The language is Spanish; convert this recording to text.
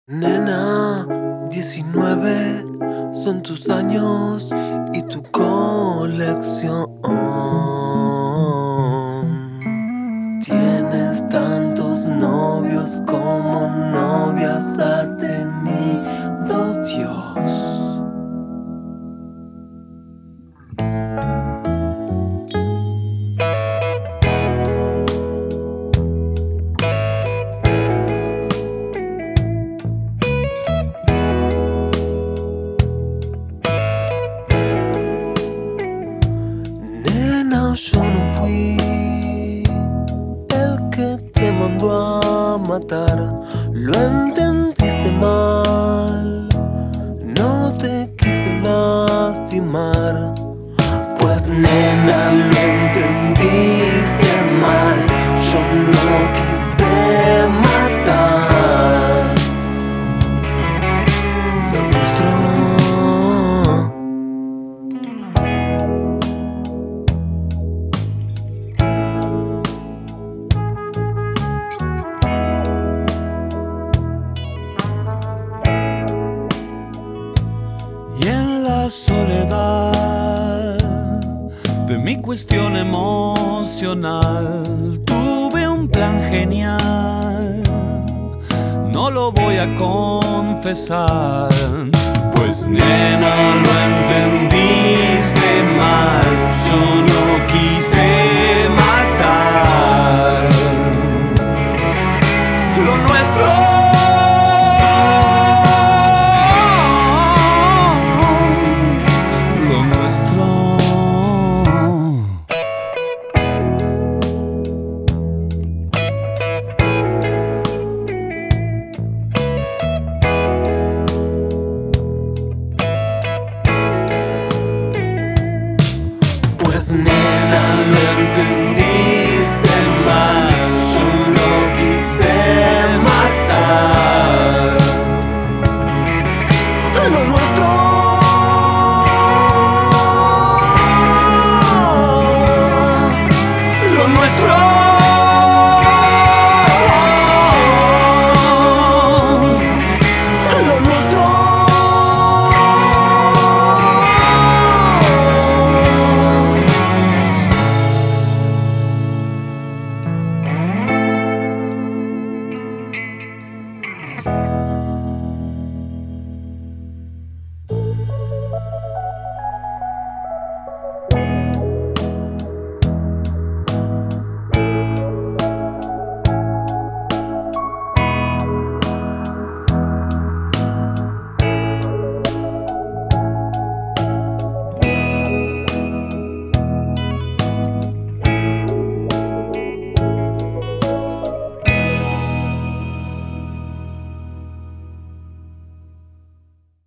Nena, 19 son tus años y tu colección. Tienes tantos novios como novias ha tenido Dios. Nena, yo no fui el que te mandó a matar. Lo entendiste mal, no te quise lastimar. Pues nena, lo entendiste mal, yo no quise matar. Lo nuestro y en la soledad de mi cuestión emocional tuve un plan genial, no lo voy a confesar. Pues nena, lo entendiste mal, yo no quise